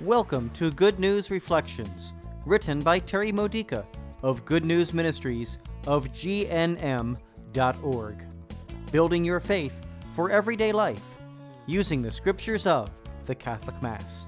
Welcome to Good News Reflections, written by Terry Modica of Good News Ministries of GNM.org. Building your faith for everyday life, using the scriptures of the Catholic Mass.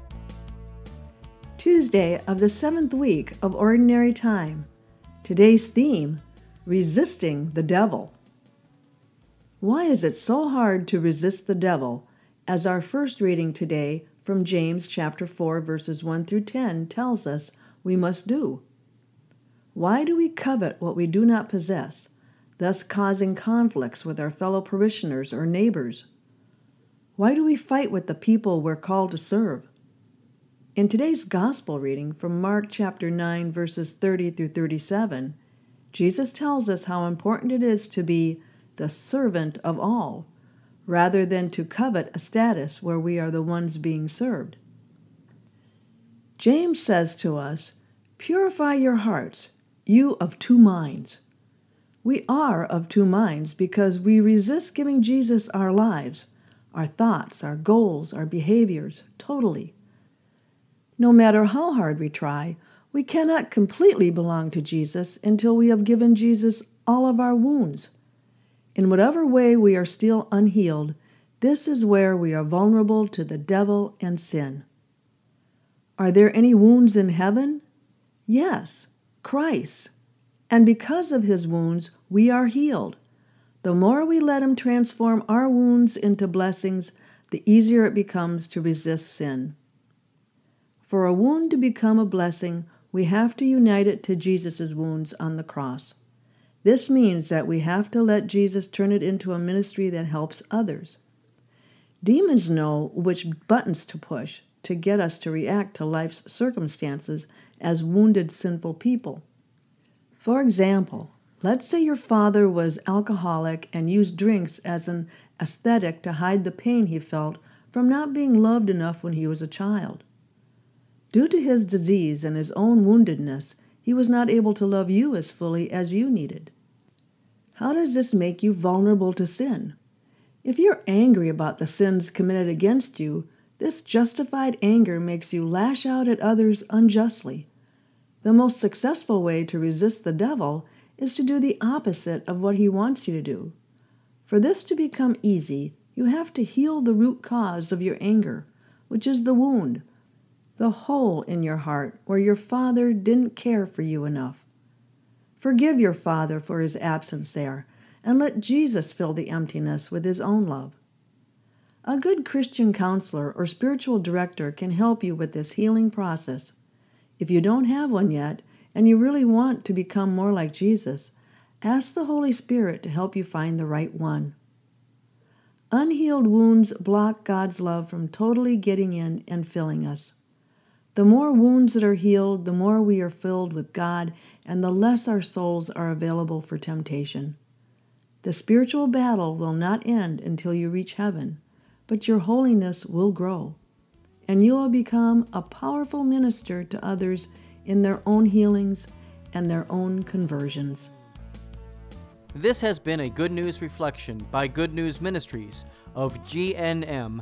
Tuesday of the 7th week of Ordinary Time. Today's theme, Resisting the Devil. Why is it so hard to resist the devil, as our first reading today from James chapter 4, verses 1 through 10 tells us we must do? Why do we covet what we do not possess, thus causing conflicts with our fellow parishioners or neighbors? Why do we fight with the people we're called to serve? In today's gospel reading from Mark chapter 9, verses 30 through 37, Jesus tells us how important it is to be the servant of all, rather than to covet a status where we are the ones being served. James says to us, "Purify your hearts, you of two minds." We are of two minds because we resist giving Jesus our lives, our thoughts, our goals, our behaviors, totally. No matter how hard we try, we cannot completely belong to Jesus until we have given Jesus all of our wounds. In whatever way we are still unhealed, this is where we are vulnerable to the devil and sin. Are there any wounds in heaven? Yes, Christ. And because of his wounds, we are healed. The more we let him transform our wounds into blessings, the easier it becomes to resist sin. For a wound to become a blessing, we have to unite it to Jesus' wounds on the cross. This means that we have to let Jesus turn it into a ministry that helps others. Demons know which buttons to push to get us to react to life's circumstances as wounded, sinful people. For example, let's say your father was alcoholic and used drinks as an aesthetic to hide the pain he felt from not being loved enough when he was a child. Due to his disease and his own woundedness, he was not able to love you as fully as you needed. How does this make you vulnerable to sin? If you're angry about the sins committed against you, this justified anger makes you lash out at others unjustly. The most successful way to resist the devil is to do the opposite of what he wants you to do. For this to become easy, you have to heal the root cause of your anger, which is the wound, the hole in your heart where your father didn't care for you enough. Forgive your father for his absence there, and let Jesus fill the emptiness with his own love. A good Christian counselor or spiritual director can help you with this healing process. If you don't have one yet, and you really want to become more like Jesus, ask the Holy Spirit to help you find the right one. Unhealed wounds block God's love from totally getting in and filling us. The more wounds that are healed, the more we are filled with God, and the less our souls are available for temptation. The spiritual battle will not end until you reach heaven, but your holiness will grow, and you will become a powerful minister to others in their own healings and their own conversions. This has been a Good News Reflection by Good News Ministries of GNM.org.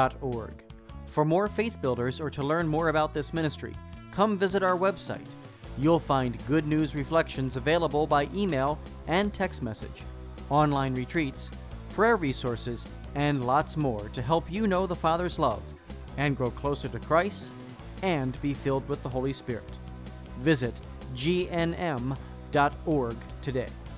For more faith builders or to learn more about this ministry, come visit our website. You'll find Good News Reflections available by email and text message, online retreats, prayer resources, and lots more to help you know the Father's love and grow closer to Christ and be filled with the Holy Spirit. Visit gnm.org today.